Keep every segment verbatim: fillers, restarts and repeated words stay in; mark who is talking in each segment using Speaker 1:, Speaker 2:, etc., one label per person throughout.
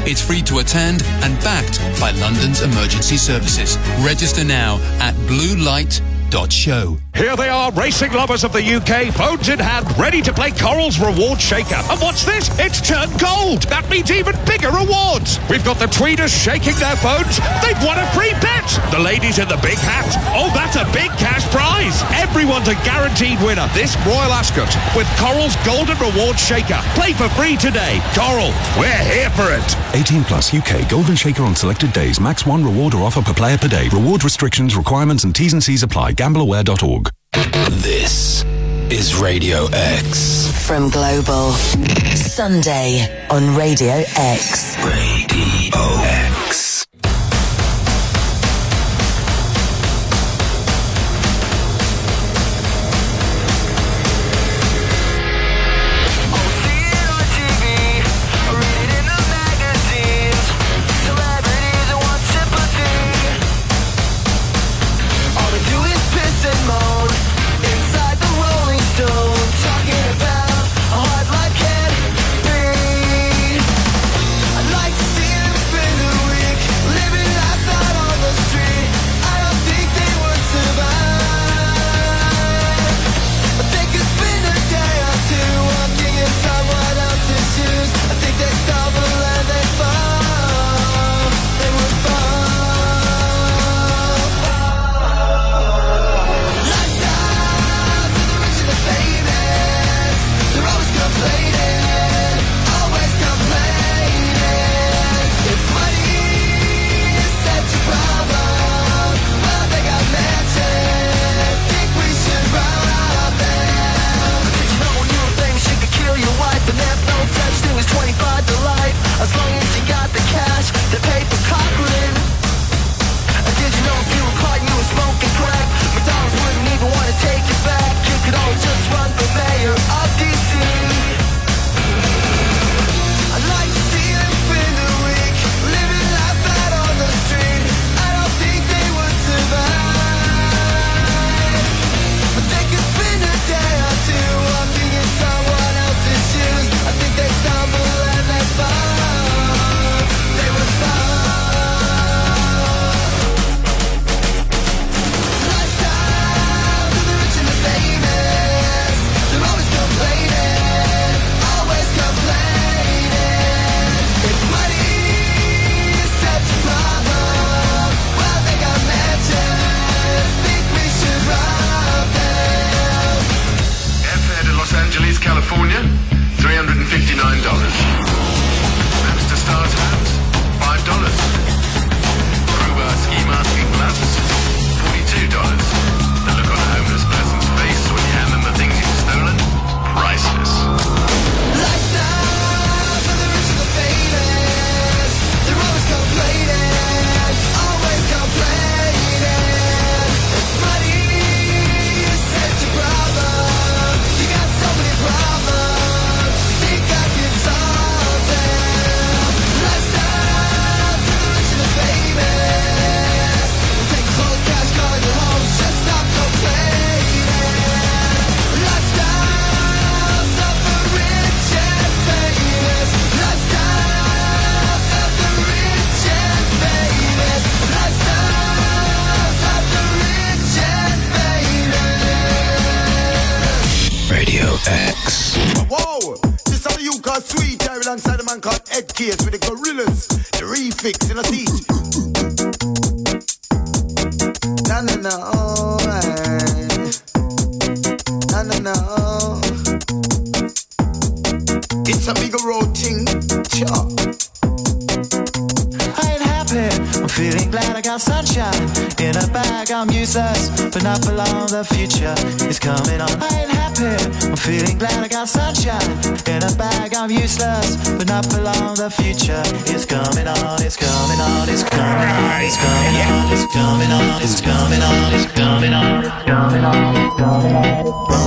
Speaker 1: It's free to attend and backed by London's emergency services. Register now at blue light dot show.
Speaker 2: Here they are, racing lovers of the U K, phones in hand, ready to play Coral's Reward Shaker. And what's this? It's turned gold. That means even bigger rewards. We've got the tweeters shaking their phones. They've won a free bet. The ladies in the big hat. Oh, that's a big cash prize. Everyone's a guaranteed winner this Royal Ascot with Coral's Golden Reward Shaker. Play for free today. Coral, we're here for it.
Speaker 3: eighteen plus U K Golden Shaker on selected days. Max one reward or offer per player per day. Reward restrictions, requirements and T's and C's apply. gamble aware dot org.
Speaker 4: This is Radio X.
Speaker 5: From Global. Sunday on Radio X.
Speaker 4: Radio X.
Speaker 6: I'd like to see him spend a week living life out on the street. I don't think they would survive. I think it's been a day or two walking in someone else's shoes. I think they stumble and they fall. They would fall. Lifestyles of the rich and the famous. They're always complaining, always complaining. If money is such a problem, well, they got mansions. Think we should rob them. Did you know you were famous you could kill your wife? And there's no such thing as twenty-five to life. As long as you got the cash to pay for Cochran. And did you know if you were caught and you were smoking crack, McDonald's wouldn't even want to take you back. You could always just run for mayor of D C. I'd like to see them spend a week living life out on the street. I don't think they would survive. I think it's been a day or two walking in someone else's shoes. I think they stumble and they fall. They would fall. Lifestyles of the rich and the famous. They're always complaining, always complaining. If money is such a problem, well, they got mansions. Think we should rob them.
Speaker 7: Airfare to Los Angeles, California, three hundred fifty-nine dollars. Maps to Stars House, five dollars. Aruba ski masking gloves, forty-two dollars. The look on a homeless person's face when you hand them the things you've stolen, priceless.
Speaker 6: Lifestyles of the rich and the famous. They're always complaining, always complaining. If money is such a problem, you got so many problems. Think I can solve them. Lifestyles of the rich and the famous. Take a close cash car in your home, just stop complaining. Lifestyles of the rich and famous. Lifestyles of the rich and famous. Lifestyles of the rich and famous.
Speaker 4: Radio X.
Speaker 8: Whoa, this how you call sweet here alongside the man called Ed Case with the Gorillas, the refix in a teach. Na na na, alright. Na na na, it's a bigger road thing. Sure.
Speaker 6: I ain't happy, I'm feeling glad I got sunshine. In a bag I'm useless, but not for long, the future is coming on. I ain't happy, I'm feeling glad I got sunshine. In a bag I'm useless, but not for long, the future is coming on. It's coming on, it's coming on, it's coming on, it's coming on, it's coming on, it's coming on, it's coming on, it's coming on.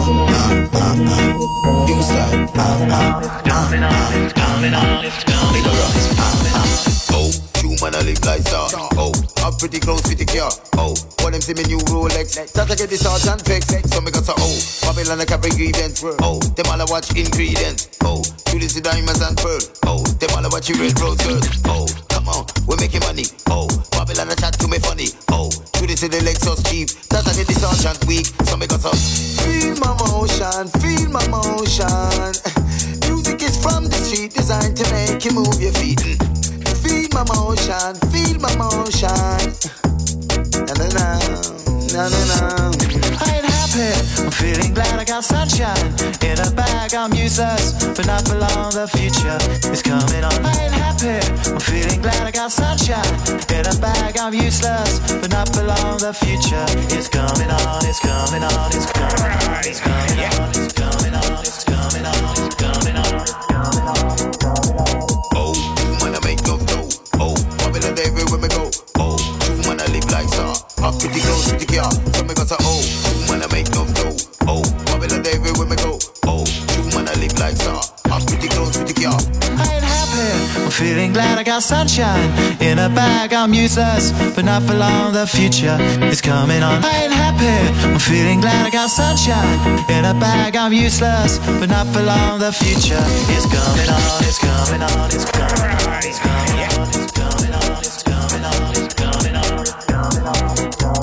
Speaker 8: You said, ah, ah,
Speaker 6: It's coming on, it's coming on, it's coming on, it's coming on.
Speaker 8: oh, you man, I live like that. Oh, up pretty close with the car. Oh, what them see me new Rolex. That I get the sergeant fix. So me got a oh, Babylon I carry grievance. Oh, them all I watch ingredients. Oh, to this the diamonds and pearl. Oh, them all I watch you red rose girl. Oh, come on, we're making money. Oh, Babylon I chat to me funny. Oh, to this the Lexus cheap. That I get the sergeant weak. So me got a feel my motion, feel my motion. Music is from the street, designed to make you move your feet. Feel my motion, feel my motion. Na na na, na na na.
Speaker 6: I ain't happy, I'm feeling glad I got sunshine. In a bag, I'm useless, but not for long, the future is coming on. I ain't happy, I'm feeling glad I got sunshine. In a bag, I'm useless, but not for long, the future is coming on, it's coming on, it's coming on, it's coming on, it's coming on, it's coming on, it's coming on, it's coming on.
Speaker 8: Oh, you wanna make no dough. Oh, Babylon everywhere me go. Oh, you wanna live like star. Up pretty close with the car. So me got a oh, you wanna make no dough. Oh, Babylon everywhere me go. Oh, you wanna live like star. Up pretty close with the car.
Speaker 6: I ain't happy, I'm feeling glad I got sunshine. In a bag, I'm useless, but not for long, the future is coming on. I ain't happy, I'm feeling glad I got sunshine. In a bag, I'm useless, but not for long, the future is coming on, it's coming on, it's coming on, it's coming on, it's coming on, it's coming on, it's coming on, it's coming on, it's coming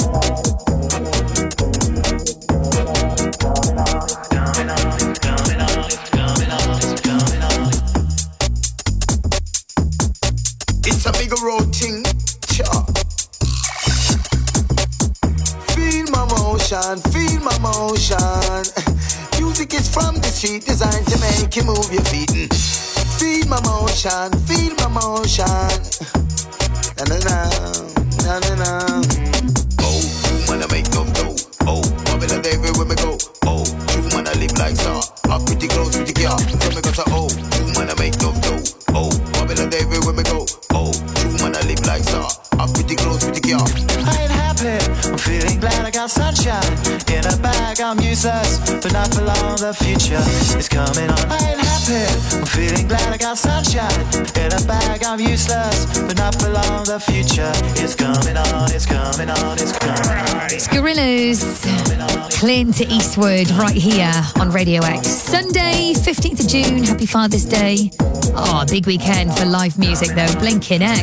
Speaker 6: on.
Speaker 8: It's a big road thing. Cha. Feel my motion, feel my motion. Music is from the street, designed to make you move your feet. Feel my motion, feel my motion. Na na na, na na na. Oh, you wanna make no dough. Oh, Babylon everywhere me go. Oh, you wanna live like star. Up pretty close with the car. So me got a oh, you wanna make no dough. Oh, Babylon everywhere me go. Oh, you wanna live like star. Up pretty close with the car.
Speaker 6: I ain't happy, I'm feeling glad I got sunshine. In a bag, I'm useless, but not for long, the future is coming on. I ain't happy, I'm feeling glad I got sunshine. In a bag, I'm useless, but not for long, the future is coming on, it's coming on, it's coming on.
Speaker 9: It's Gorillaz, Clint Eastwood, right here on Radio X. Sunday, fifteenth of June, happy Father's Day. Oh, big weekend for live music though, blinking heck.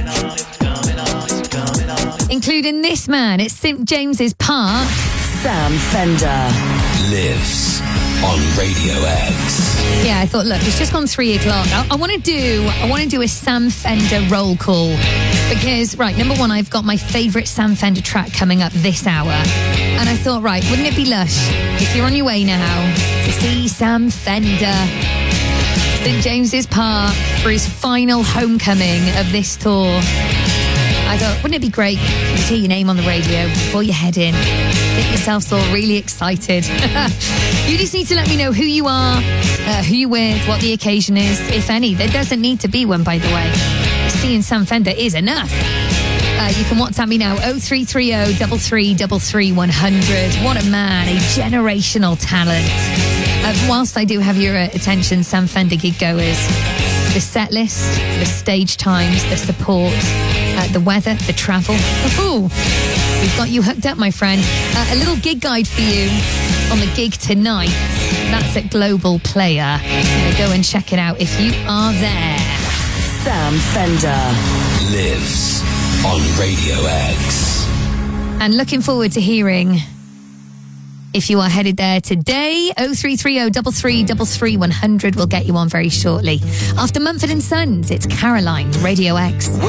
Speaker 9: Including this man at Saint James's Park,
Speaker 5: Sam Fender.
Speaker 4: Lives on Radio X.
Speaker 9: Yeah, I thought, look, it's just gone three o'clock. I, I want to do, I want to do a Sam Fender roll call because, right, number one, I've got my favourite Sam Fender track coming up this hour, and I thought, right, wouldn't it be lush if you're on your way now to see Sam Fender, Saint James's Park for his final homecoming of this tour? I thought, wouldn't it be great to hear your name on the radio before you head in? Get yourself all really excited. You just need to let me know who you are, uh, who you're with, what the occasion is, if any. There doesn't need to be one, by the way. Seeing Sam Fender is enough. Uh, you can WhatsApp me now, oh three three oh, three three three three, one hundred. What a man, a generational talent. Uh, whilst I do have your uh, attention, Sam Fender gig goers, the set list, the stage times, the support, uh, the weather, the travel. Ooh, we've got you hooked up, my friend. Uh, a little gig guide for you on the gig tonight. That's at Global Player. Uh, go and check it out if you are there.
Speaker 5: Sam Fender.
Speaker 4: Lives on Radio X.
Speaker 9: And looking forward to hearing if you are headed there today. oh three three oh, three three three, one hundred will get you on very shortly. After Mumford and Sons, it's Caroline, Radio X.
Speaker 6: Well,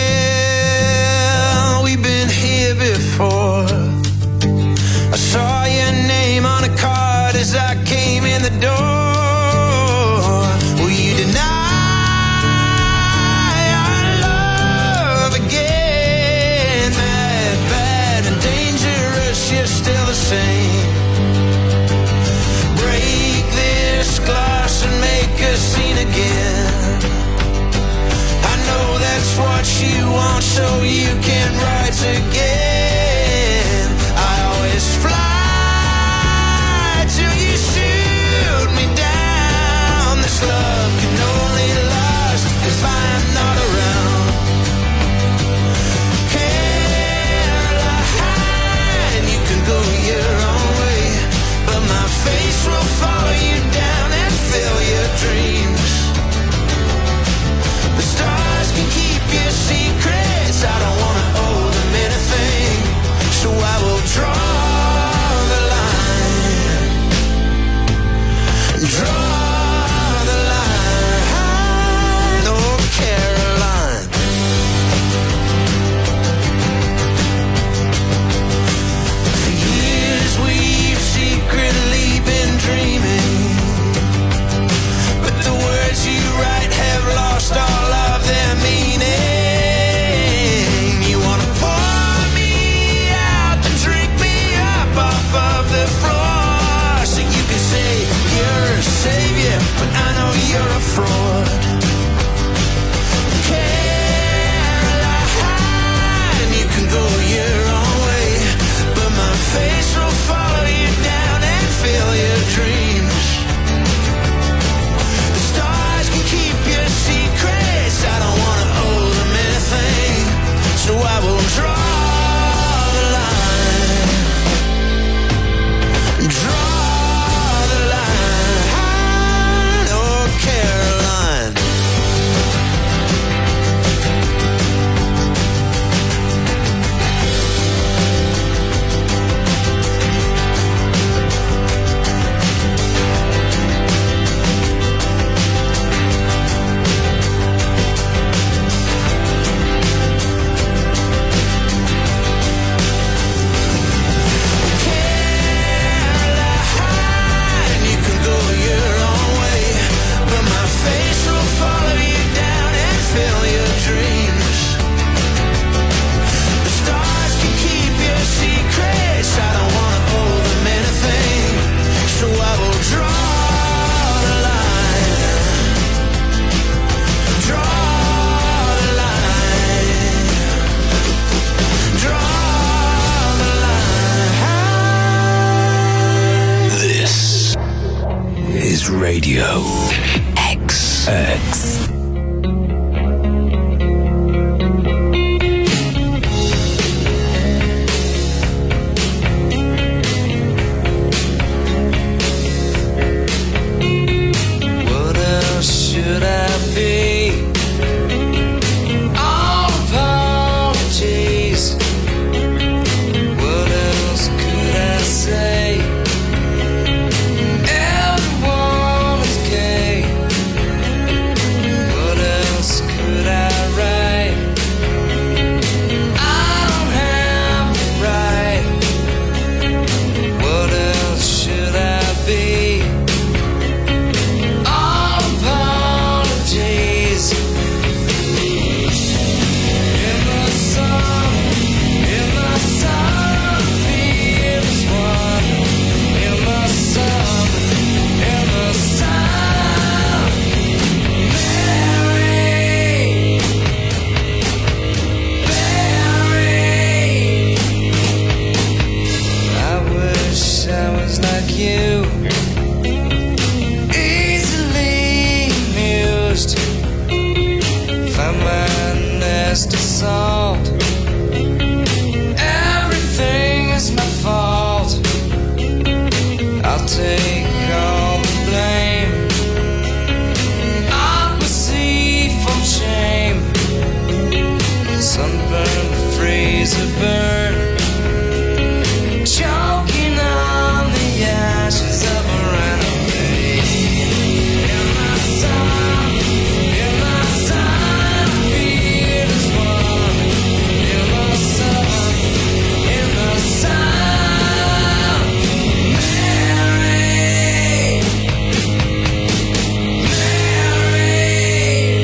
Speaker 6: we've been here before. I saw your name on a card as I came in the door. Will you deny our love again? Mad, bad, and dangerous, you're still the same. Break this glass and make a scene again. I know that's what you want, so you can write again. I always fly till you shoot
Speaker 4: Radio X. X.
Speaker 6: What else should I be? All apologies. What else could I say? Everyone is gay. What else could I write? I don't have the right. What else should I be? All apologies. In the sun, in the sun, fear is one. In the sun, in the sun, Mary, Mary. I wish I was like you, easily amused. Find my nest of salt. Everything is my fault. I'll take all the blame. Aqua from shame. Sunburn, freezer burn. Choking on the ashes of a runaway. In the sun, in the sun, fear is one. In the sun, in the sun, Mary, Mary,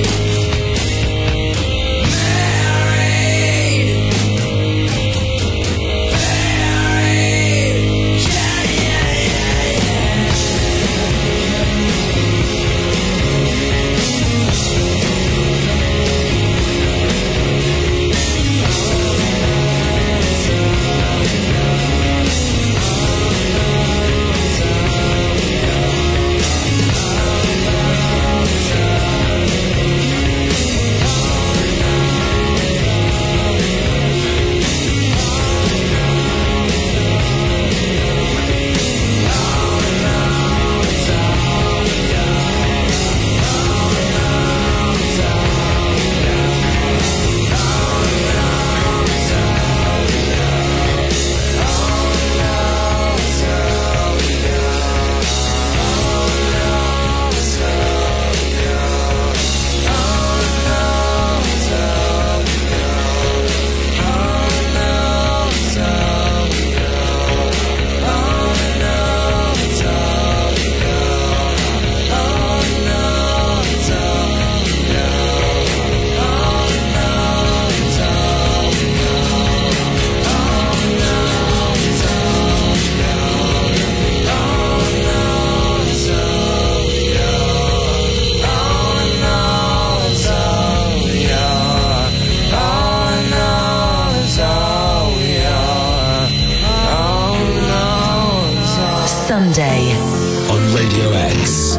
Speaker 5: Sunday
Speaker 4: on Radio X.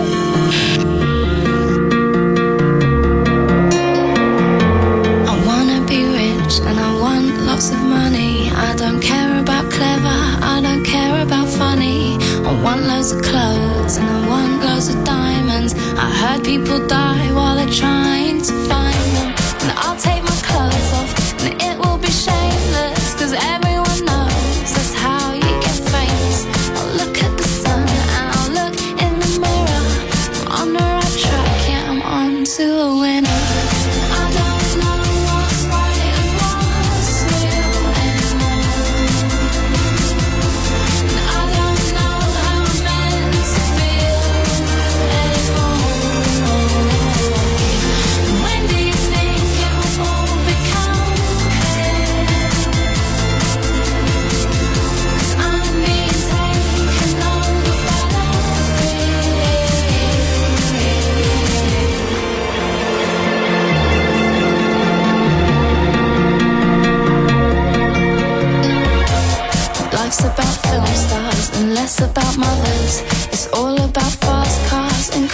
Speaker 10: I wanna be rich and I want lots of money. I don't care about clever, I don't care about funny. I want loads of clothes and I want loads of diamonds. I heard people die while they're trying to find them. And I'll take my clothes off and it will be shameless, cause everyone knows that's how you get famous. I'll look at the sun and I'll look in the mirror. I'm on the right track, yeah, I'm on to a winner. I don't know what's right and what's real anymore. And I don't know how I'm meant to feel anymore.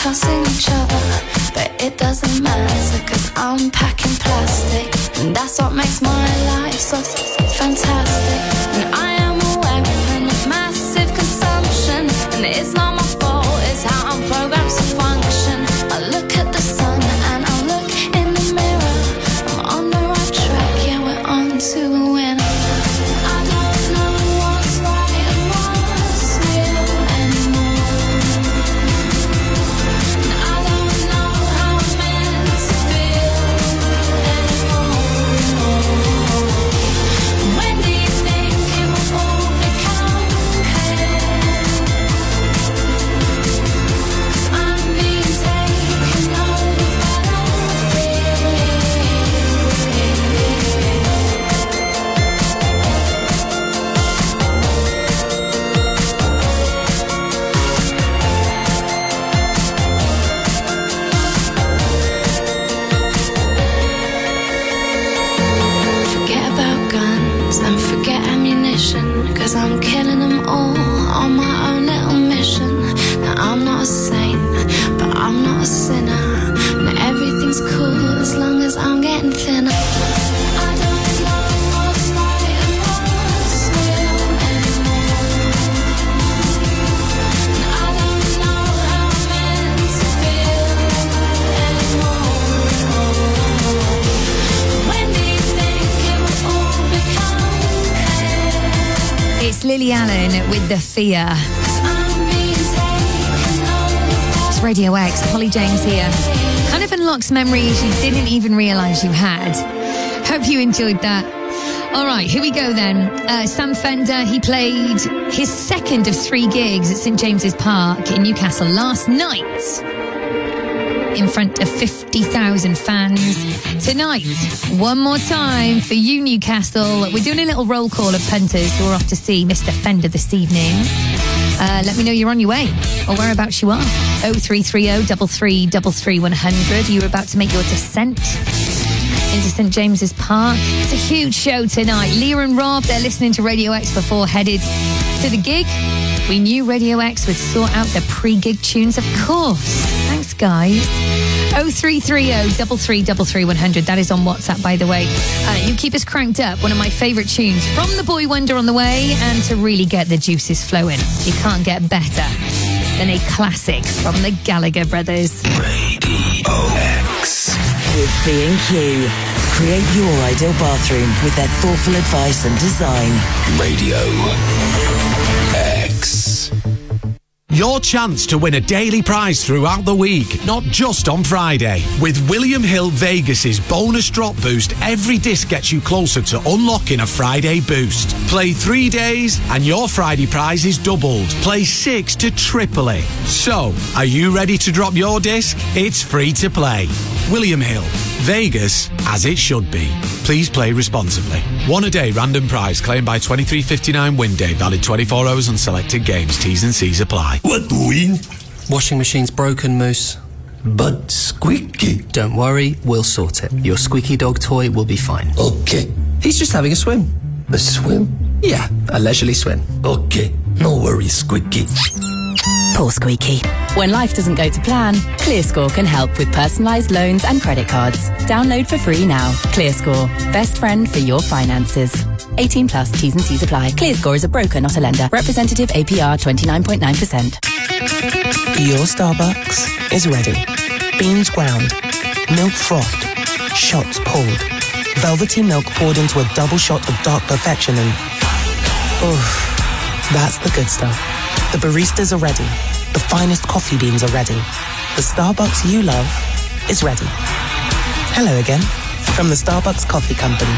Speaker 10: cussing each other, but it doesn't matter, cause I'm packing plastic, and that's what makes my life so fantastic. And I am a weapon of massive consumption, and it's not my fault, it's how I'm programmed to function. I look at the sun and I look in the mirror, I'm on the right track, yeah, we're on to a winner. I don't know what's right and what's real anymore. I don't know how I'm meant to feel anymore. When do you think it will all become clear? 'Cause I'm being taken over by that fear. Forget about guns and forget ammunition, 'cause I'm killing them all on my own little mission. Now I'm not a saint, but I'm not a sinner. Now everything's cool as long as I'm getting thinner. I don't know what's right and what's real anymore. I don't know how I'm meant to feel anymore. When do you think it will all become clear?
Speaker 9: It's Lily Allen with The Fear.
Speaker 10: I'm being taken over.
Speaker 9: It's Radio X, Holly James here. Kind of unlocks memories you didn't even realise you had. Hope you enjoyed that. All right, here we go then. Uh, Sam Fender, he played his second of three gigs at St James's Park in Newcastle last night in front of fifty thousand fans. Tonight, one more time for you, Newcastle. We're doing a little roll call of punters who are off to see Mister Fender this evening. Uh, let me know you're on your way or whereabouts you are. oh three three oh, three three three three, one hundred. You're about to make your descent into St James's Park. It's a huge show tonight. Leah and Rob, they're listening to Radio X before headed to the gig. We knew Radio X would sort out the pre-gig tunes, of course. Thanks, guys. oh three three oh, three three three three, one hundred. That is on WhatsApp, by the way. Uh, you keep us cranked up. One of my favourite tunes from the Boy Wonder on the way, and to really get the juices flowing, you can't get better than a classic from the Gallagher Brothers.
Speaker 4: Radio X.
Speaker 5: With B and Q. Create your ideal bathroom with their thoughtful advice and design.
Speaker 4: Radio X.
Speaker 11: Your chance to win a daily prize throughout the week, not just on Friday. With William Hill Vegas' bonus drop boost, every disc gets you closer to unlocking a Friday boost. Play three days and your Friday prize is doubled. Play six to triple it. So, are you ready to drop your disc? It's free to play. William Hill, Vegas as it should be. Please play responsibly. One a day random prize claimed by twenty-three fifty-nine win day, valid twenty-four hours on selected games. T's and C's apply.
Speaker 4: What doing?
Speaker 12: Washing machine's broken, Moose.
Speaker 4: But squeaky.
Speaker 12: Don't worry, we'll sort it. Your squeaky dog toy will be fine.
Speaker 4: Okay.
Speaker 12: He's just having a swim.
Speaker 4: A swim?
Speaker 12: Yeah, a leisurely swim.
Speaker 4: Okay. No worries, Squeaky.
Speaker 5: Poor Squeaky.
Speaker 13: When life doesn't go to plan, ClearScore can help with personalised loans and credit cards. Download for free now. ClearScore. Best friend for your finances. eighteen plus, T's and C's apply. ClearScore is a broker, not a lender. Representative A P R twenty-nine point nine percent.
Speaker 14: Your Starbucks is ready. Beans ground. Milk frothed. Shots pulled. Velvety milk poured into a double shot of dark perfection and... oof. That's the good stuff. The baristas are ready. The finest coffee beans are ready. The Starbucks you love is ready. Hello again, from the Starbucks Coffee Company.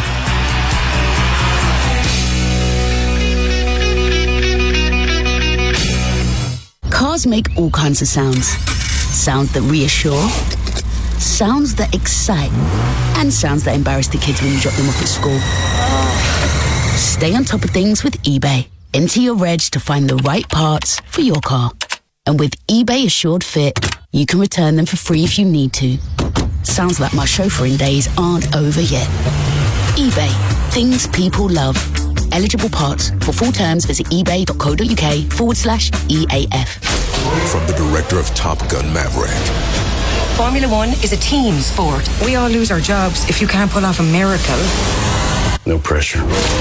Speaker 15: Cars make all kinds of sounds. Sounds that reassure, sounds that excite, and sounds that embarrass the kids when you drop them off at school. Stay on top of things with eBay. Enter your reg to find the right parts for your car. And with eBay Assured Fit, you can return them for free if you need to. Sounds like my chauffeuring days aren't over yet. eBay. Things people love. Eligible parts. For full terms, visit ebay.co.uk forward slash EAF.
Speaker 16: From the director of Top Gun Maverick.
Speaker 17: Formula One is a team sport. We all lose our jobs if you can't pull off a miracle.
Speaker 16: No pressure.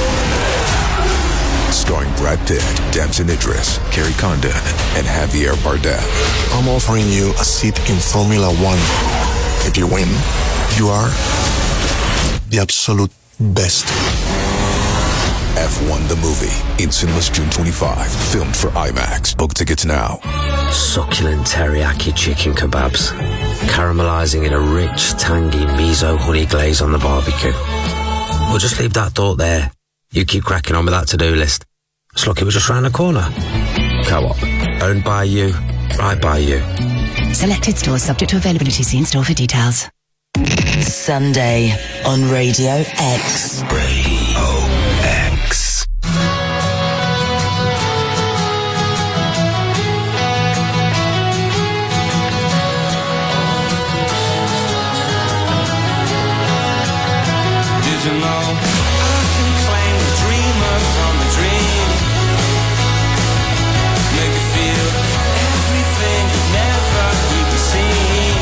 Speaker 16: Starring Brad Pitt, Damson Idris, Kerry Condon, and Javier Bardem.
Speaker 18: I'm offering you a seat in Formula One. If you win, you are the absolute best.
Speaker 16: F one the movie, in cinemas June twenty-fifth, filmed for IMAX. Book tickets now.
Speaker 19: Succulent teriyaki chicken kebabs, caramelizing in a rich, tangy miso honey glaze on the barbecue. We'll just leave that thought there. You keep cracking on with that to-do list. It's lucky we're just round the corner. Co-op, owned by you, right by you.
Speaker 20: Selected stores subject to availability. See in store for details.
Speaker 5: Sunday on Radio X.
Speaker 16: Radio X.
Speaker 6: Did you know I can claim the dreamer from the dream? Make you feel everything you've never even seen.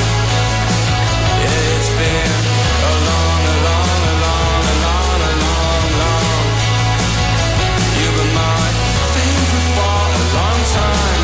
Speaker 6: Yeah, it's been a long, a long, a long, a long, a long, long. You've been my favorite for a long time.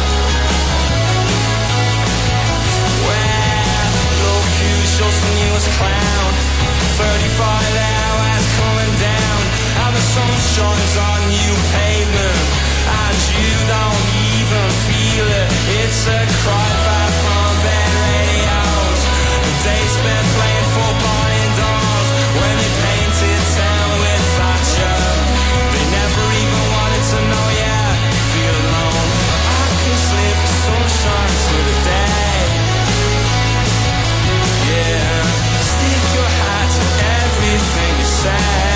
Speaker 6: Well, look who shows from you as a clown. thirty-five hours coming down, and the sun shines on you pavement, and you don't even feel it. It's a cry back from bed radios. The day spent playing football indoors when you painted town with Thatcher. They never even wanted to know ya. Feel alone. I can slip the sunshine to the day. Yeah, stick your hat to everything you say.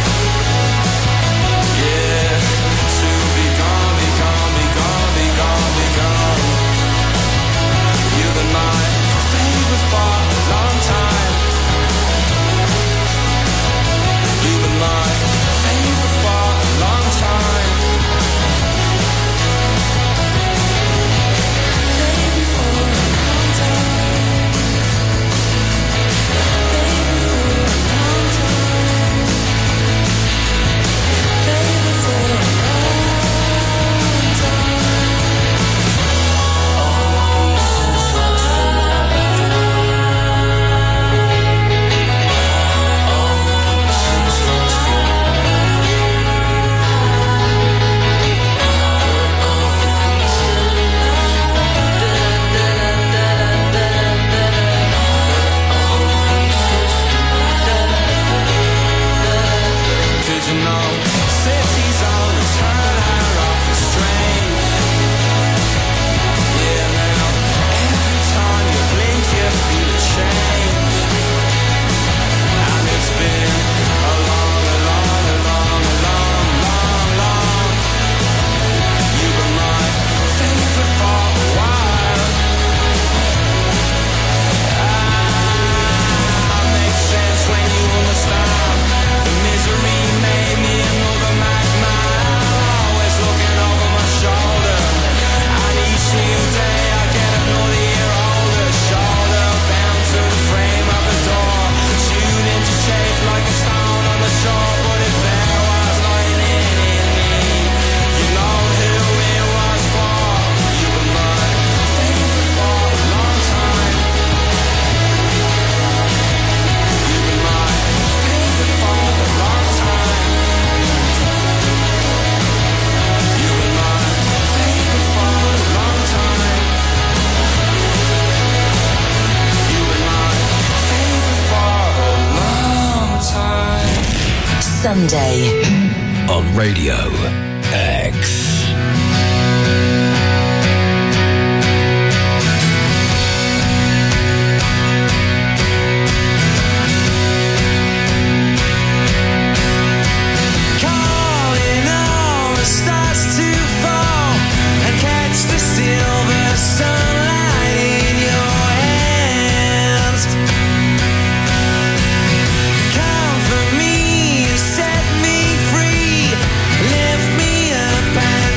Speaker 6: Yeah, to be gone, be gone, be gone, be gone, be gone. You've been my favorite for a long time. You've been my favorite for a long time. Favorite for a long time. Did you know cities on the turn are often strange? Yeah, now every time you blink you feel a change. And it's been a long, a long, a long, a long, long, long. You were my favorite for a while. Ah, makes sense when you understand. The misery made me another madman, always looking over my shoulder. And each new day I get another year older. Shoulder bound to the frame of the door, tuned into shape like a stone on the shore. But if there was lightning in me, you know who it was for. You were my favorite for a long time. You were my favorite for a long time. You were my favorite for a long time. You were my favorite for a long time.
Speaker 5: Sunday
Speaker 4: On Radio X.
Speaker 6: Calling all the stars to fall and catch the silver sunlight in your hands. Comfort me, set me free, lift me up and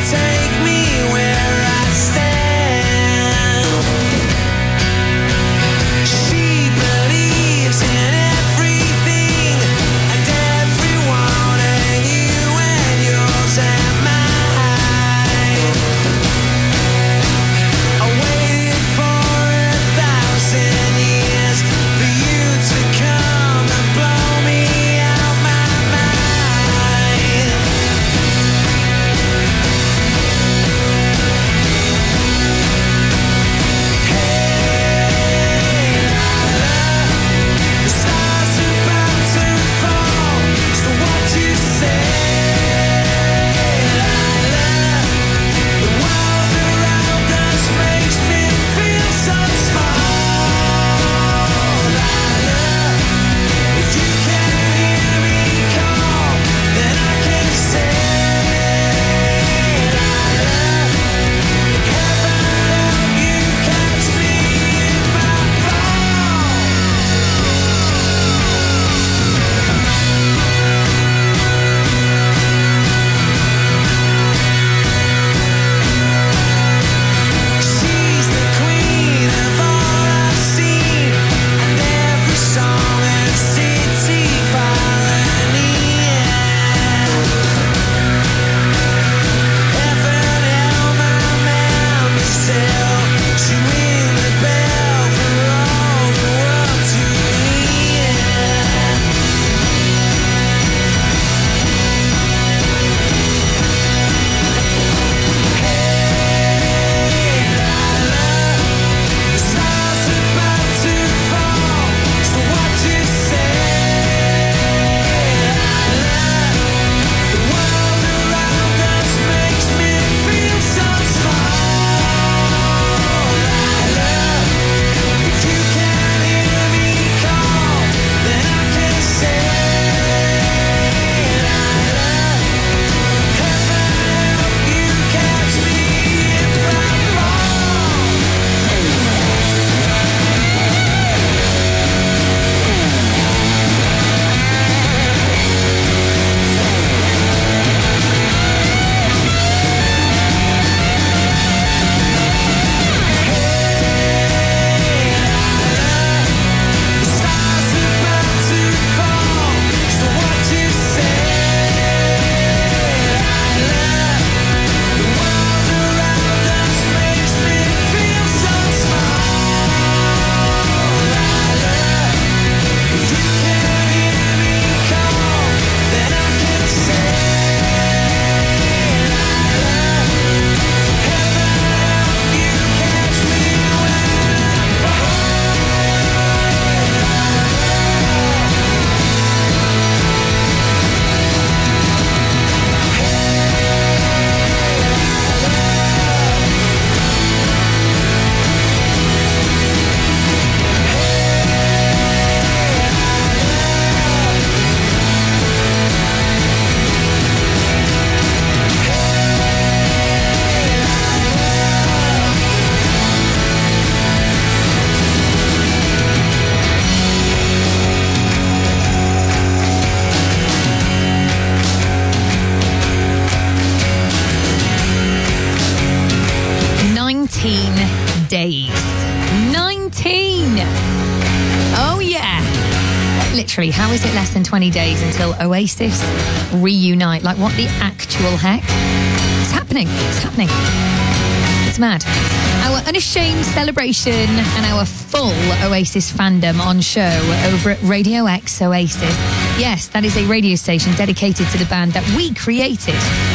Speaker 9: days. nineteen. Oh, yeah. Literally, how is it less than twenty days until Oasis reunite? Like, what the actual heck? It's happening. It's happening. It's mad. Our unashamed celebration and our full Oasis fandom on show over at Radio X Oasis. Yes, that is a radio station dedicated to the band that we created.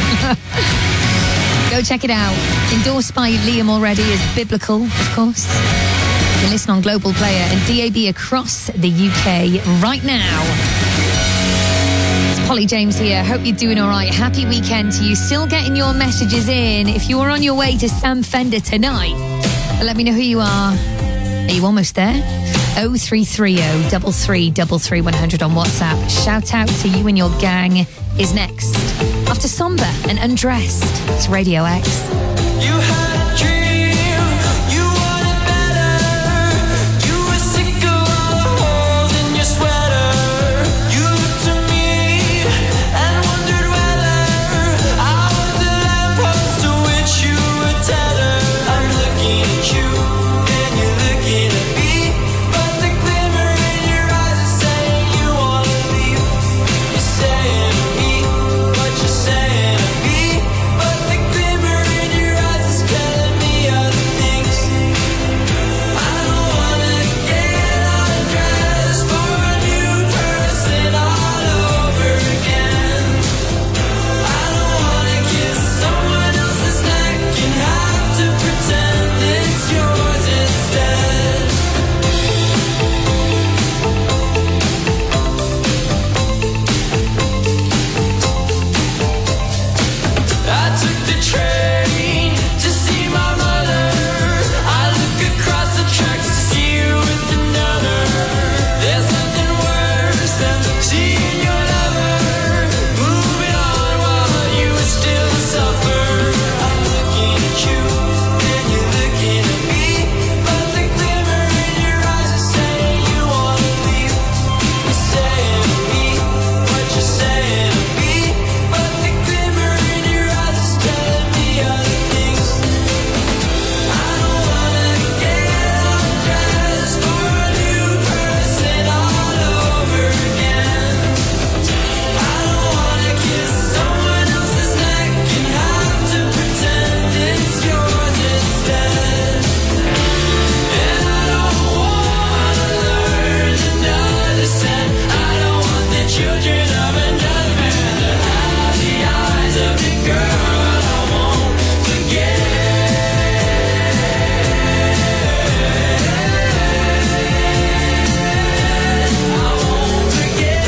Speaker 9: Go check it out. Endorsed by Liam already as biblical, of course. You can listen on Global Player and D A B across the U K right now. It's Polly James here. Hope you're doing all right. Happy weekend to you. Still getting your messages in. If you're on your way to Sam Fender tonight, let me know who you are. Are you almost there? oh three three oh, three three three three, one hundred on WhatsApp. Shout out to you and your gang is next. After Somber and Undressed, it's Radio X.
Speaker 6: You had a dream, you wanted better. You were sick of all the holes in your sweater. You looked to me and wondered whether I was the lamppost to which you were tethered. I'm looking at you and you're looking at me, but the glimmer in your eyes is saying you wanna leave. You're saying to me what you're saying to me, but the glimmer in your eyes is telling me other things. I don't wanna get undressed for a new person all over again. I don't wanna kiss someone else's neck and have to pretend it's yours instead. I took the train to see my mother. I look across the tracks to see you with another. There's nothing worse than seeing your lover moving on while you still suffer. I'm looking at you and you're looking at me, but the glimmer in your eyes is saying you wanna leave. You're saying to me what you're saying to me, but the glimmer in your eyes is telling me other things. I don't wanna get undressed for a new person all over again. I don't wanna kiss someone else's neck and have to pretend it's yours instead. And I don't wanna learn another scent. I don't want the children of another man to have the eyes of the girl I won't forget. I won't forget.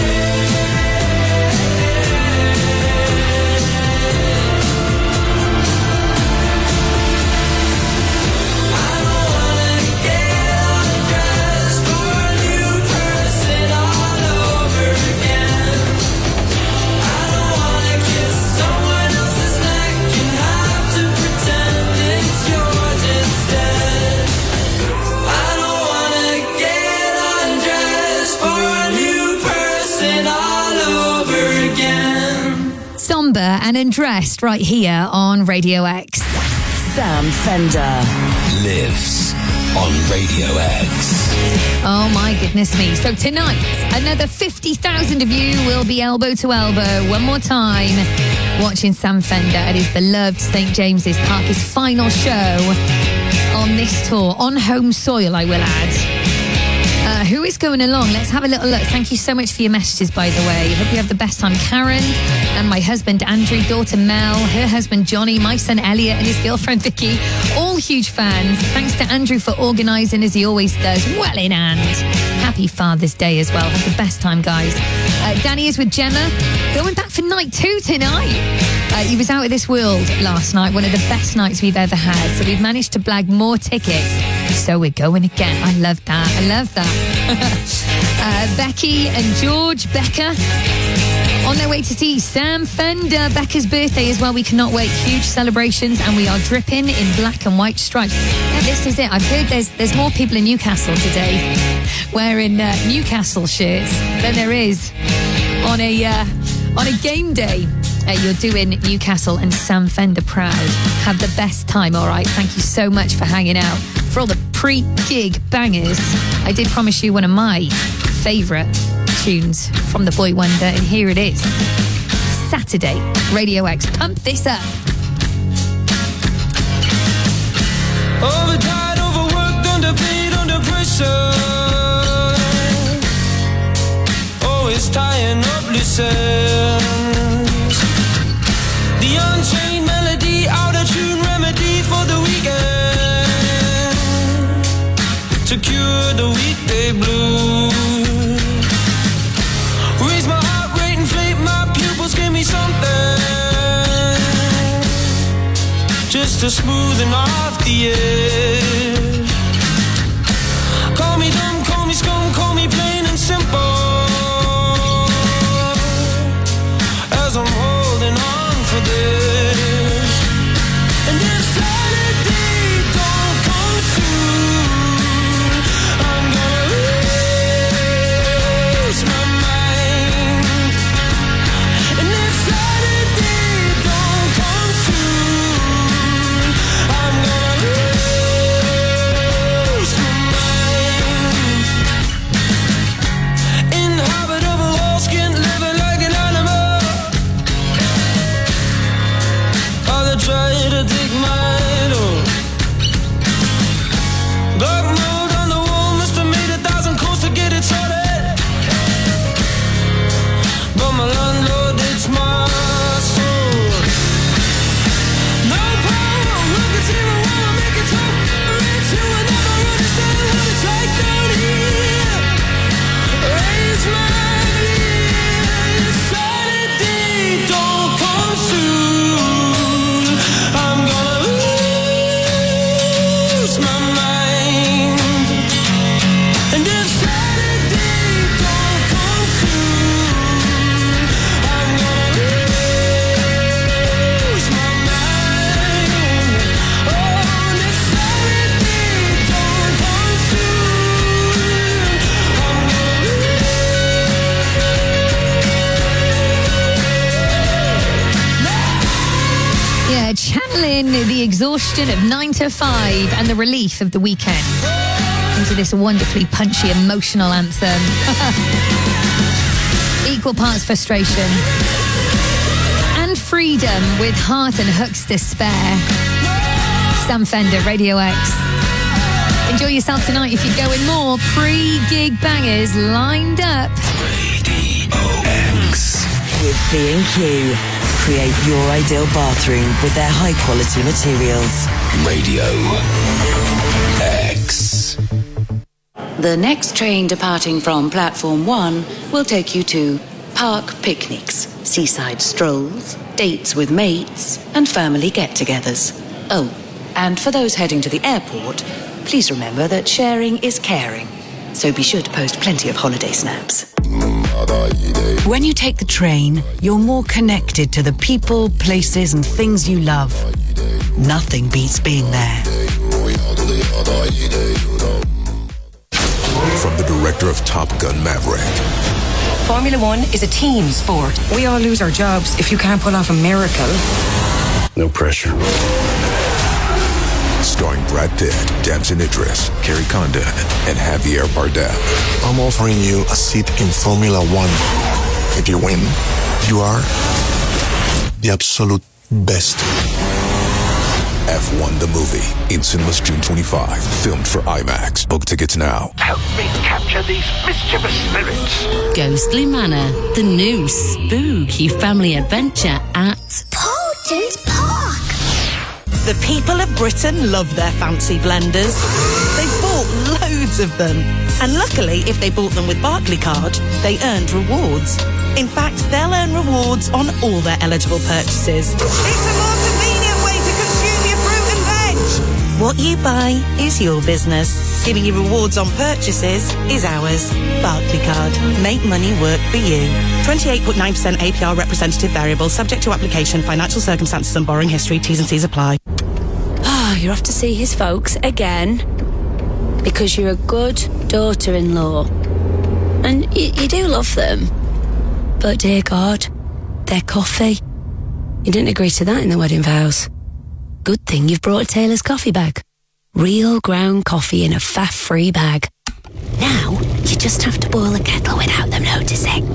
Speaker 6: I don't wanna get undressed for a new person all over again. I don't wanna kiss someone else's neck and have to pretend it's yours instead. I don't wanna get undressed for a new person all over again.
Speaker 9: Somber and Undressed right here on Radio X.
Speaker 5: Sam Fender.
Speaker 4: Lives on Radio X.
Speaker 9: Oh my goodness me. So tonight, another fifty thousand of you will be elbow to elbow one more time watching Sam Fender at his beloved Saint James's Park, his final show on this tour, on home soil, I will add. Uh, who is going along? Let's have a little look. Thank you so much for your messages, by the way. Hope you have the best time. Karen and my husband Andrew, daughter Mel, her husband Johnny, my son Elliot and his girlfriend Vicky, all huge fans. Thanks to Andrew for organising as he always does. Well in hand. Happy Father's Day as well. Have the best time, guys. Uh, Danny is with Gemma, going back for night two tonight. Uh, he was out of this world last night, one of the best nights we've ever had. So we've managed to blag more tickets. So we're going again. I love that. I love that. uh, Becky and George, Becca, on their way to see Sam Fender. Becca's birthday as well. We cannot wait. Huge celebrations, and we are dripping in black and white stripes. Yeah, this is it. I've heard there's there's more people in Newcastle today wearing uh, Newcastle shirts than there is on a uh, on a game day. Uh, you're doing Newcastle and Sam Fender proud. Have the best time, all right? Thank you so much for hanging out for all the pre-gig bangers, I did promise you one of my favourite tunes from the Boy Wonder, and here it is. Saturday, Radio X. Pump this up.
Speaker 6: Overtired, overworked, underpaid, under pressure. Always tying up loose ends. The unchained melody, out of tune remedy for the weekend. To cure the weekday blues. Raise my heart rate, inflate my pupils, give me something. Just to smoothen off the edge. Call me dumb, call me scum, call me plain and simple. As I'm holding on for this. And if Saturday don't come soon, I'm gonna lose my mind. And if Saturday don't come soon, I'm gonna lose my mind. Inhabitable walls, skin living like an animal. Others try to take my idol. Dark mold on the wall, must have made a thousand calls to get it started. But my landlord, it's my soul. No power, look at you, I wanna make it so rich. You will never understand what it's like down here. Raise my hand, if Saturday don't come soon, I'm gonna lose my mind. And if Saturday don't come soon, I'm gonna lose my mind. Oh, and if Saturday don't come soon, I'm gonna
Speaker 9: Yeah, channeling the exhaustion of nine to five and the relief of the weekend into this wonderfully punchy, emotional anthem. Equal parts frustration and freedom with heart and hooks to spare. Sam Fender, Radio X. Enjoy yourself tonight if you're going more pre-gig bangers lined up.
Speaker 5: With B and Q. Create your ideal bathroom with their high-quality materials.
Speaker 4: Radio X.
Speaker 20: The next train departing from Platform one will take you to park picnics, seaside strolls, dates with mates, and family get-togethers. Oh, and for those heading to the airport, please remember that sharing is caring. So be sure to post plenty of holiday snaps.
Speaker 21: When you take the train, you're more connected to the people, places, and things you love. Nothing beats being there.
Speaker 16: From the director of Top Gun Maverick.
Speaker 17: Formula One is a team sport. We all lose our jobs if you can't pull off a miracle.
Speaker 16: No pressure. Starring Brad Pitt, Damson Idris, Carrie Condon, and Javier Bardem.
Speaker 18: I'm offering you a seat in Formula One. If you win, you are the absolute best.
Speaker 16: F one the movie, in cinemas June twenty-fifth, filmed for IMAX. Book tickets now.
Speaker 2: Help me capture these mischievous spirits.
Speaker 22: Ghostly Manor, the new spooky family adventure at
Speaker 23: Potent Park.
Speaker 21: The people of Britain love their fancy blenders. They've bought loads of them. And luckily, if they bought them with Barclaycard, they earned rewards. In fact, they'll earn rewards on all their eligible purchases. It's a more convenient way to consume your fruit and veg. What you buy is your business. Giving you rewards on purchases is ours. Barclaycard. Make money work for you. twenty-eight point nine percent A P R representative variable, subject to application, financial circumstances and borrowing history. T's and C's apply.
Speaker 23: Ah, you're off to see his folks again. Because you're a good daughter-in-law. And y- you do love them. But dear God, their coffee. You didn't agree to that in the wedding vows. Good thing you've brought a Taylor's coffee bag. Real ground coffee in a faff-free bag. Now, you just have to boil the kettle without them noticing.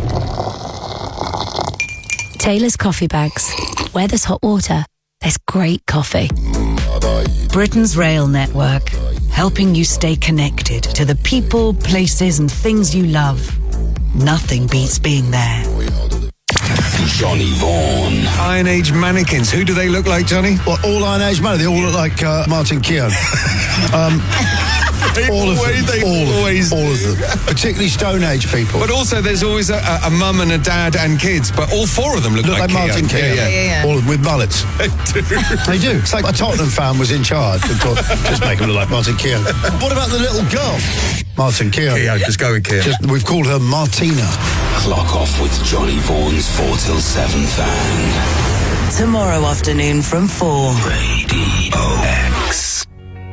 Speaker 23: Taylor's Coffee Bags. Where there's hot water, there's great coffee.
Speaker 1: Britain's rail network, helping you stay connected to the people, places and things you love. Nothing beats being there.
Speaker 4: Johnny Vaughan.
Speaker 3: Iron Age mannequins. Who do they look like, Johnny?
Speaker 7: Well, all Iron Age mannequins. They all look like uh, Martin Keown. um, all of them.
Speaker 3: They
Speaker 7: all,
Speaker 3: always
Speaker 7: of, all of them. Particularly Stone Age people.
Speaker 3: But also, there's always a, a, a mum and a dad and kids. But all four of them look,
Speaker 7: look like,
Speaker 3: like
Speaker 7: Martin Keown.
Speaker 3: Yeah, yeah.
Speaker 7: Yeah, yeah. All of them with mullets.
Speaker 3: They do.
Speaker 7: They do. It's like a Tottenham fan was in charge and thought, just make them look like Martin Keown. What about the little girl? Martin Keown.
Speaker 3: Keown, just go with Keown.
Speaker 7: Just, we've called her Martina.
Speaker 4: Clock off with Johnny Vaughan's four till seven fan.
Speaker 5: Tomorrow afternoon from four.
Speaker 4: Radio X.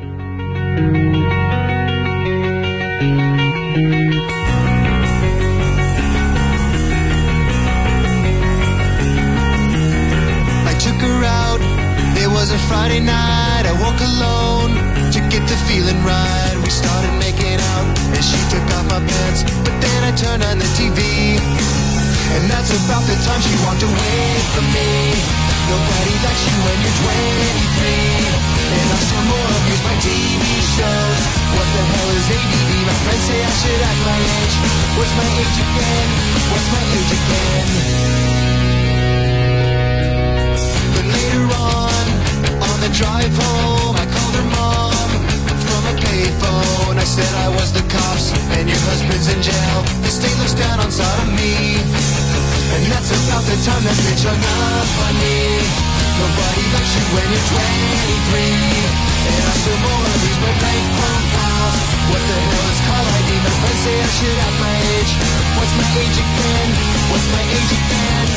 Speaker 6: I took her out. It was a Friday night. I woke alone to get the feeling right. We started making out and she took off my pants, but then I turned on the T V, and that's about the time she walked away from me. Nobody likes you when you're twenty-three, and I still more abuse my T V shows. What the hell is A D D? My friends say I should act my age. What's my age again? What's my age again? But later on, on the drive home, I called her mom from a payphone. I said I was the cops and your husband's in jail. The state looks down on sodomy, and that's about the time that bitch hung up on me. Nobody likes you when you're twenty-three, and I still more lose my bank phone calls. What the hell is call I D? My friends say I should have my age. What's my age again? What's my age again?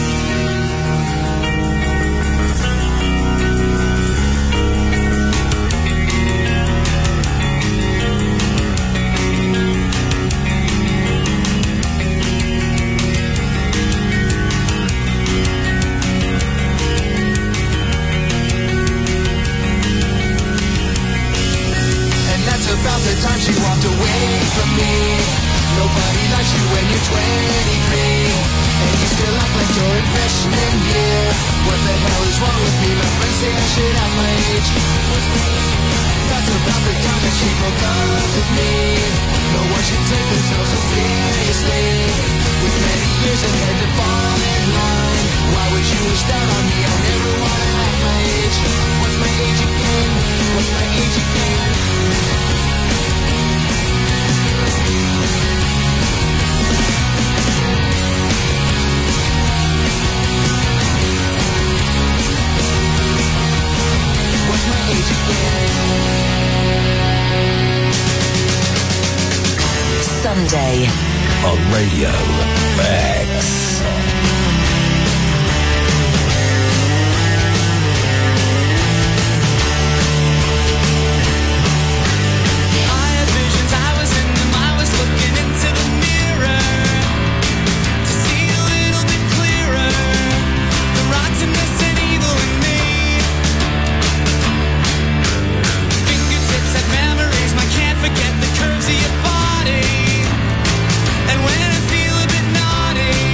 Speaker 6: About the time she walked away from me. Nobody likes you when you're twenty-three, and you still act like you're in freshman year. What the hell is wrong with me? My friends say I should have my age. That's about the time that she broke up with me. No one should take themselves so seriously, with many years ahead to fall in line. Why would you wish down on me? I never wanna have my age. What's my age again? What's my age again? What's my age again?
Speaker 5: Sunday
Speaker 4: on Radio X.
Speaker 6: Forget the curves of your body, and when I feel a bit naughty,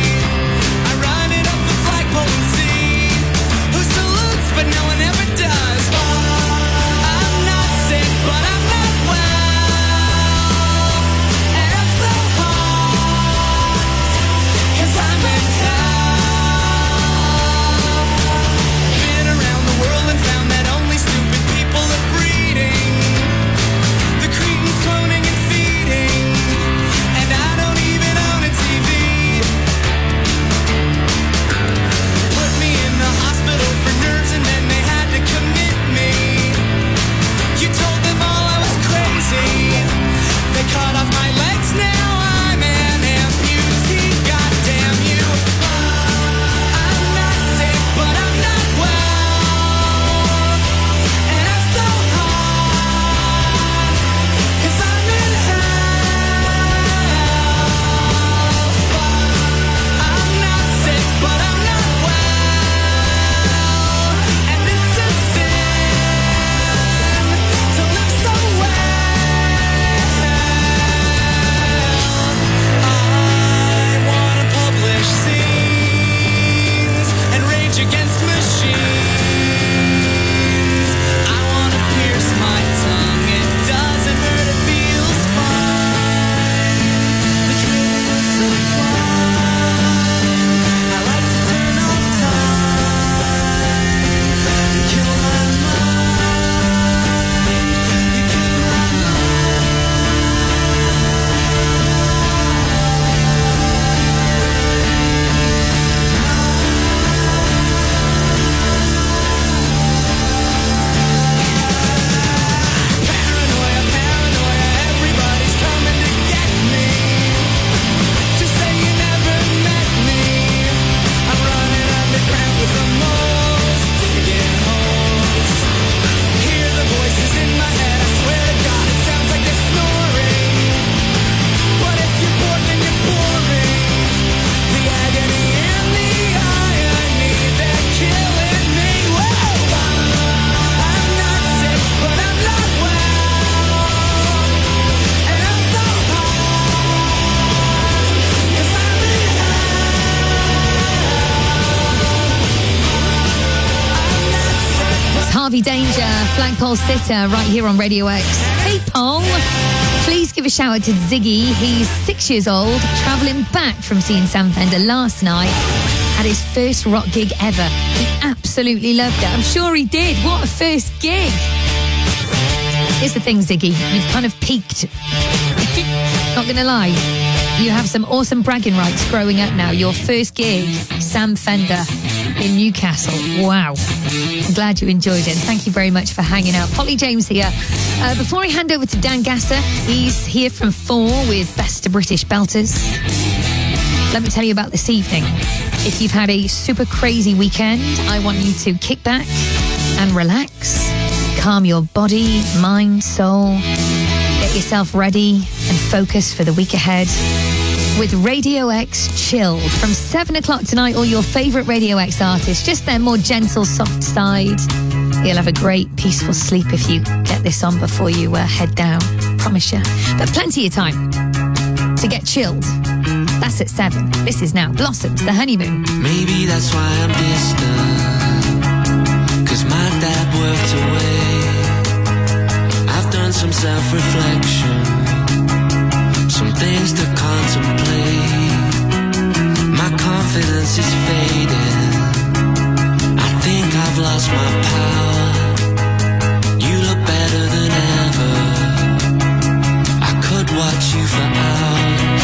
Speaker 9: Harvey Danger, Flagpole Sitter, right here on Radio X. Hey, Paul. Please give a shout out to Ziggy. He's six years old, travelling back from seeing Sam Fender last night. Had his first rock gig ever. He absolutely loved it. I'm sure he did. What a first gig. Here's the thing, Ziggy. You've kind of peaked. Not going to lie. You have some awesome bragging rights growing up now. Your first gig, Sam Fender in Newcastle. Wow. I'm glad you enjoyed it. Thank you very much for hanging out. Polly James here. Uh, before I hand over to Dan Gasser, he's here from four with Best of British Belters. Let me tell you about this evening. If you've had a super crazy weekend, I want you to kick back and relax. Calm your body, mind, soul. Get yourself ready and focus for the week ahead with Radio X Chilled. From seven o'clock tonight, all your favourite Radio X artists, just their more gentle, soft side. You'll have a great, peaceful sleep if you get this on before you uh, head down. Promise you. But plenty of time to get chilled. That's at seven. This is now Blossoms, The Honeymoon.
Speaker 6: Maybe that's why I'm distant, 'cause my dad worked away. I've done some self-reflection, some things to contemplate. My confidence is fading. I think I've lost my power. You look better than ever. I could watch you for hours.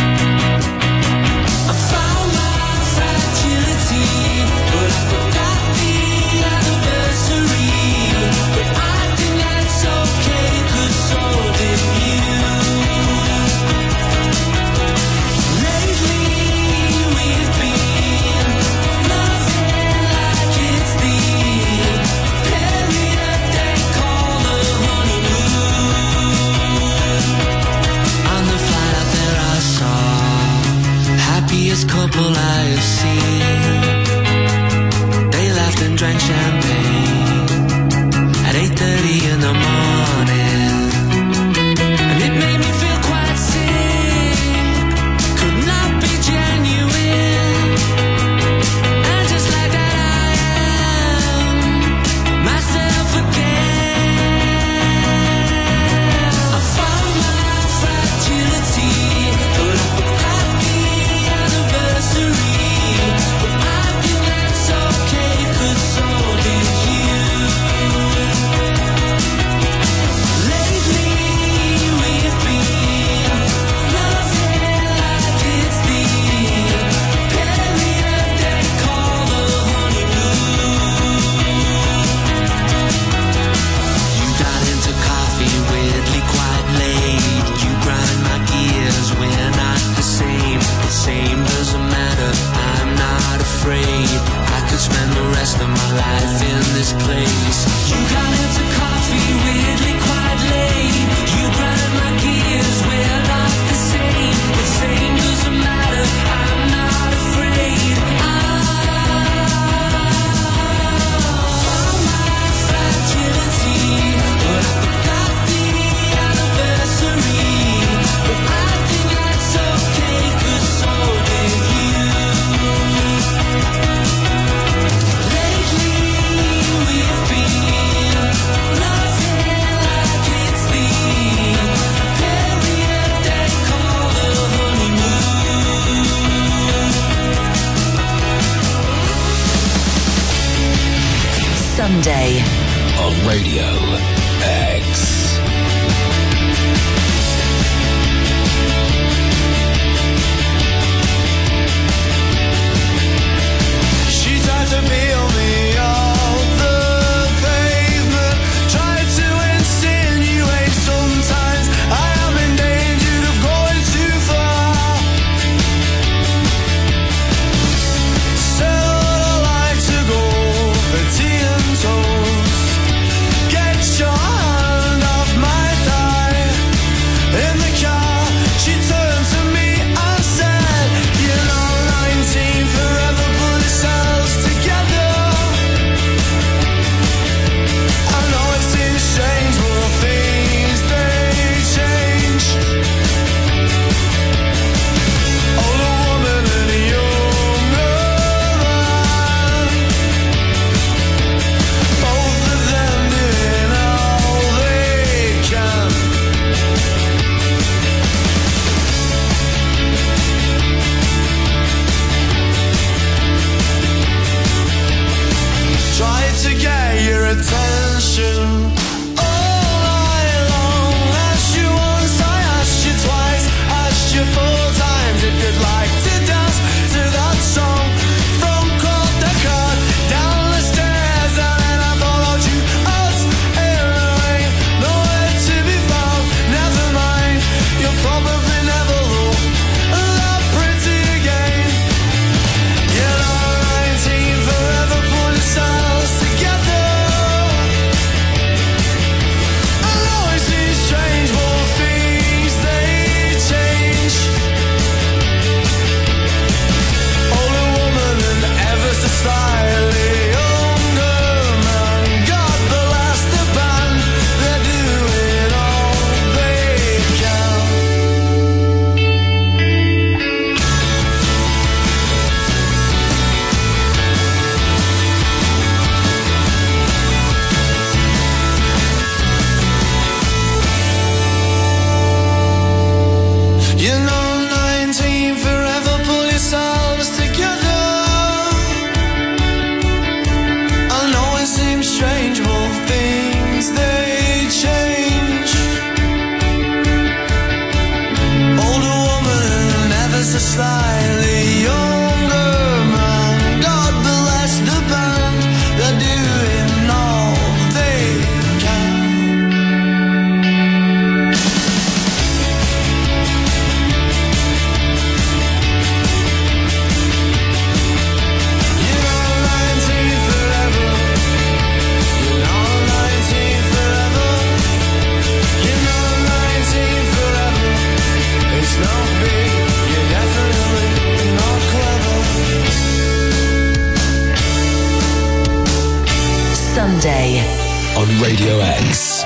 Speaker 6: I found my fragility, but I forgot the anniversary. But I think that's okay, 'cause so did you. Lately we've been loving like it's the period they call the honeymoon. On the flight out there I saw happiest couple I have seen. They laughed and drank champagne at eight thirty in the morning, and it made me feel quite sick. Could not be genuine, and just like that I am myself again. I found my fragility, but I forgot the anniversary. But I think that's okay, 'cause so did you. Lately we've been loving like it's the period they call the honeymoon. You got into coffee weirdly quite late. You grind my gears, we're not the same. The same doesn't matter, I'm not afraid. I could spend the rest of my life in this place. You got into coffee weirdly quite late. You grind my gears, we're not the same. The same doesn't matter, I'm not afraid. I found my fragility, but I forgot the anniversary. But I think that's okay, 'cause so did you. Lately we've been loving like it's the period they call the honeymoon.
Speaker 5: Sunday
Speaker 4: on Radio X.
Speaker 6: She tried to peel me off the pavement, tried to insinuate sometimes I am in danger of going too far. Said I like to go for tea and toast. Get your hand
Speaker 5: Sunday
Speaker 4: on Radio X.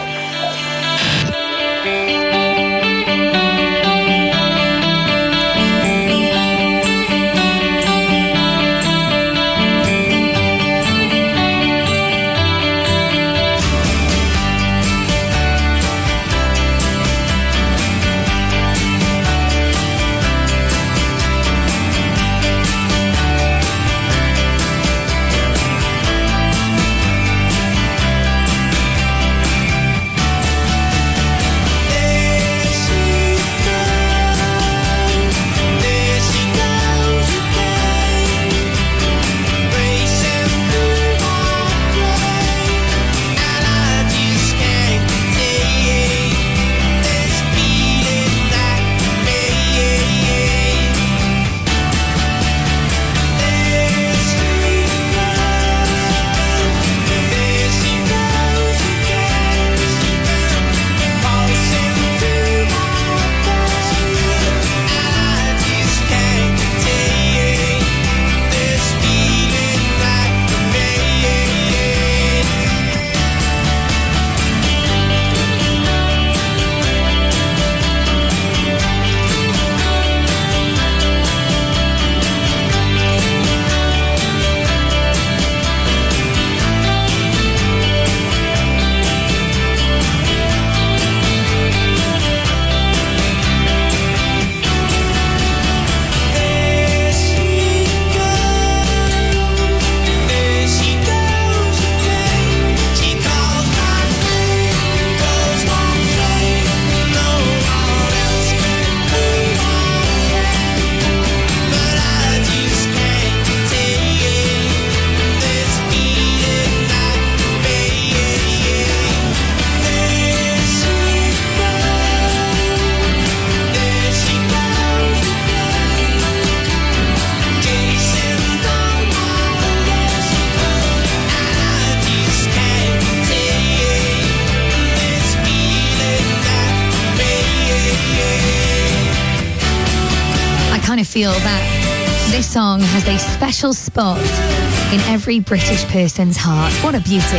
Speaker 9: Feel that this song has a special spot in every British person's heart. What a beauty.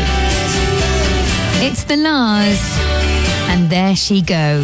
Speaker 9: It's the Lars, and There She Goes.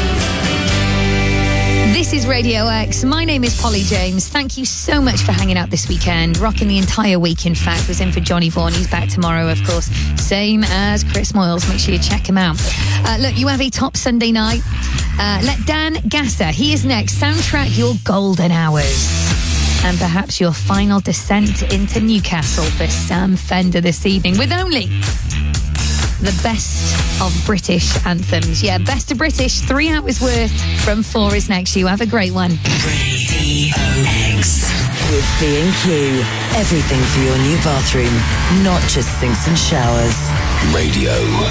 Speaker 9: This is Radio X. My name is Polly James. Thank you so much for hanging out this weekend. Rocking the entire week, in fact. Was in for Johnny Vaughan. He's back tomorrow, of course. Same as Chris Moyles. Make sure you check him out. Uh, look, you have a top Sunday night. Uh, let Dan Gasser, he is next, soundtrack your golden hours. And perhaps your final descent into Newcastle for Sam Fender this evening with only the best of British anthems. Yeah, best of British, three hours worth from four is next. You have a great one.
Speaker 5: Radio X with B and Q. Everything for your new bathroom, not just sinks and showers.
Speaker 4: Radio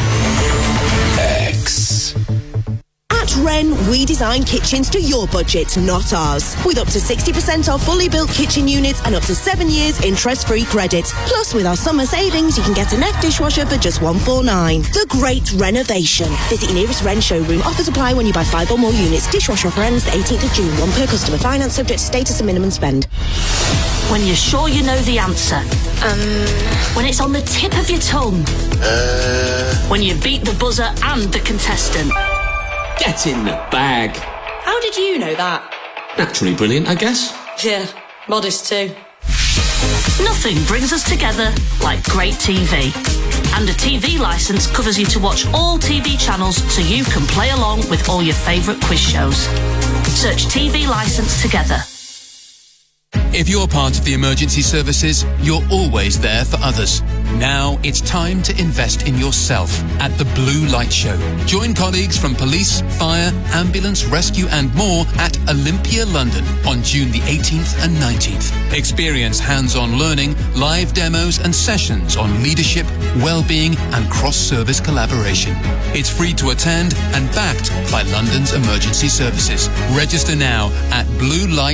Speaker 4: X.
Speaker 8: At Wren, we design kitchens to your budget, not ours. With up to sixty percent off fully built kitchen units and up to seven years interest-free credit. Plus, with our summer savings, you can get an F dishwasher for just one hundred forty-nine dollars. The Great Renovation. Visit your nearest Wren showroom. Offers apply when you buy five or more units. Dishwasher offer ends the eighteenth of June. One per customer. Finance subject to status and minimum spend.
Speaker 10: When you're sure you know the answer. Um. When it's on the tip of your tongue. Uh. When you beat the buzzer and the contestant.
Speaker 11: Get in the bag.
Speaker 10: How did you know that?
Speaker 11: Naturally brilliant, I guess.
Speaker 10: Yeah, modest too. Nothing brings us together like great T V. And a T V licence covers you to watch all T V channels so you can play along with all your favourite quiz shows. Search T V licence together.
Speaker 24: If you're part of the emergency services, you're always there for others. Now it's time to invest in yourself at the Blue Light Show. Join colleagues from police, fire, ambulance, rescue and more at Olympia, London on June the eighteenth and nineteenth. Experience hands-on learning, live demos and sessions on leadership, well-being and cross-service collaboration. It's free to attend and backed by London's emergency services. Register now at blue light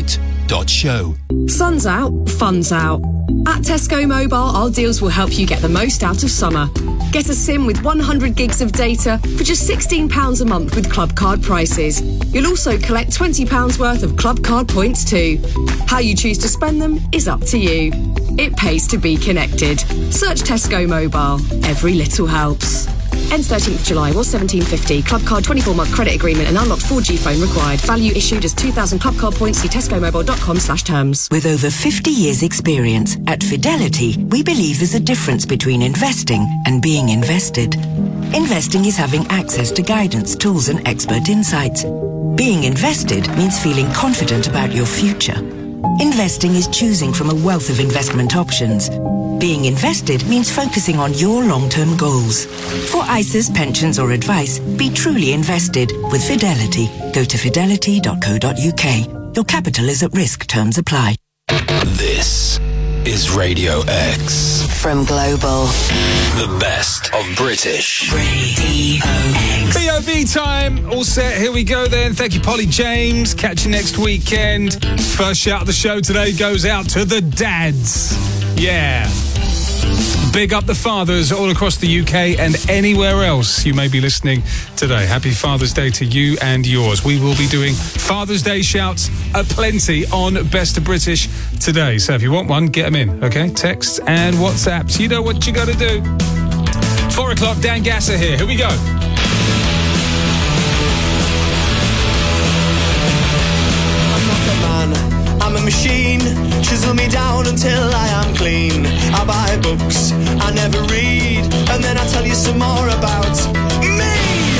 Speaker 24: dot show.
Speaker 12: Sun's out, fun's out. At Tesco Mobile, our deals will help you get the most out of summer. Get a SIM with one hundred gigs of data for just sixteen pounds a month with Club Card prices. You'll also collect twenty pounds worth of Club Card points too. How you choose to spend them is up to you. It pays to be connected. Search Tesco Mobile. Every little helps. Ends thirteenth of July, was seventeen fifty. Club Card twenty-four month credit agreement and unlocked four G phone required. Value issued as two thousand Club Card points. See tescomobile.com slash terms.
Speaker 1: With over fifty years experience, at Fidelity, we believe there's a difference between investing and being invested. Investing is having access to guidance, tools and expert insights. Being invested means feeling confident about your future. Investing is choosing from a wealth of investment options. Being invested means focusing on your long-term goals. For I S As, pensions or advice, be truly invested with Fidelity. Go to fidelity dot co dot uk. Your capital is at risk. Terms apply.
Speaker 4: This is Radio X.
Speaker 5: From Global.
Speaker 4: The best of British
Speaker 5: Radio X.
Speaker 13: B O B time. All set. Here we go then. Thank you, Polly James. Catch you next weekend. First shout of the show today goes out to the dads. Yeah. Big up the fathers all across the U K and anywhere else you may be listening today. Happy Father's Day to you and yours. We will be doing Father's Day shouts aplenty on Best of British today. So if you want one, get them in, okay? Texts and WhatsApps. You know what you got to do. Four o'clock, Dan Gasser here. Here we go.
Speaker 6: I'm a machine, chisel me down until I am clean. I buy books, I never read, and then I tell you some more about me.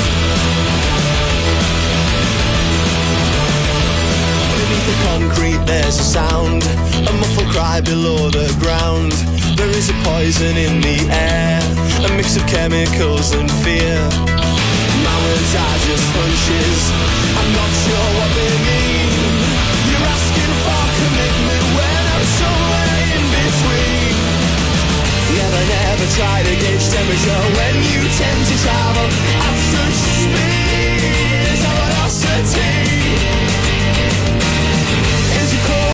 Speaker 6: Beneath the concrete there's a sound, a muffled cry below the ground. There is a poison in the air, a mix of chemicals and fear. My words are just hunches, I'm not sure what they mean. You're asking for commitment when I'm somewhere in between. Never, never try to gauge temperature when you tend to travel at such speed. Is that what I'll say?